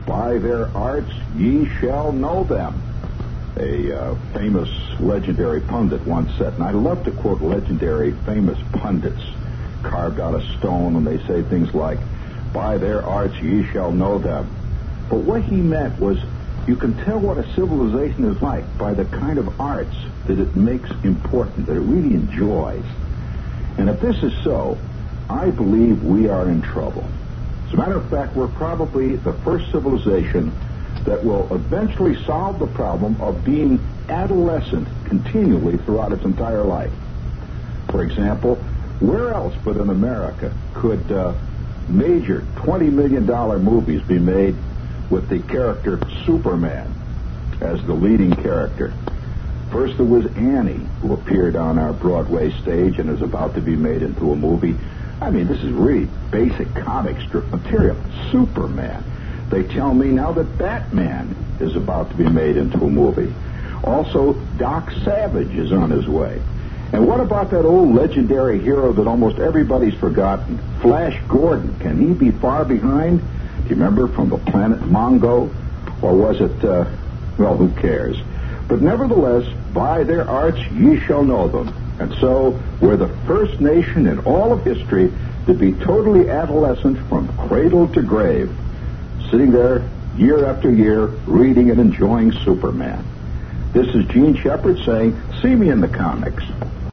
By their arts ye shall know them. A famous legendary pundit once said, and I love to quote legendary famous pundits carved out of stone when they say things like, by their arts ye shall know them. But what he meant was, you can tell what a civilization is like by the kind of arts that it makes important, that it really enjoys. And if this is so, I believe we are in trouble. As a matter of fact, we're probably the first civilization that will eventually solve the problem of being adolescent continually throughout its entire life. For example, where else but in America could major $20 million movies be made with the character Superman as the leading character? First there was Annie, who appeared on our Broadway stage and is about to be made into a movie. I mean, this is really basic comic strip material. Superman. They tell me now that Batman is about to be made into a movie. Also, Doc Savage is on his way. And what about that old legendary hero that almost everybody's forgotten, Flash Gordon? Can he be far behind? Do you remember from the planet Mongo? Or was it, well, who cares? But nevertheless, by their arts ye shall know them. And so, we're the first nation in all of history to be totally adolescent from cradle to grave, sitting there year after year reading and enjoying Superman. This is Gene Shepard saying, see me in the comics.